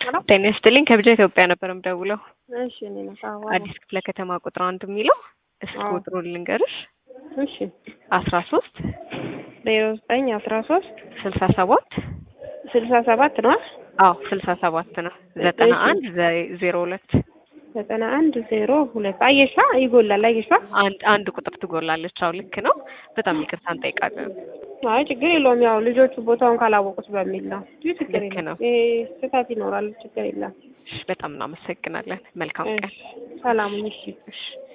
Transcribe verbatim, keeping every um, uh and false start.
ነው? ጤና ይስጥልኝ ከብጃ ኢትዮጵያ ነበር የምደውለው። እሺ እኔ ነው ታዋ አዲስ ክፍለ ከተማ ቁጥር አንድ የሚለው እስኪ አዎ። ቁጥሩን ልንገርሽ። እሺ አስራ ሶስት ዜሮ ዘጠኝ አስራ ሶስት ስልሳ ሰባት ስልሳ ሰባት ነው። አዎ ስልሳ ሰባት ነው። ዘጠና አንድ ዜሮ ሁለት ዘጠና አንድ ዜሮ ሁለት አየሻ ይጎላል። አየሻ አንድ አንድ ቁጥር ትጎላለች። አዎ ልክ ነው። በጣም ይቅርታ እንጠይቃለን። አይ ችግር የለውም። ያው ልጆቹ ቦታውን ካላወቁት በሚል ነው። ይህ ችግር ልክ የለም። ነው። ይሄ ስህተት ይኖራል። ችግር የለም። በጣም እናመሰግናለን። መልካም ቀን። ሰላም። እሺ እሺ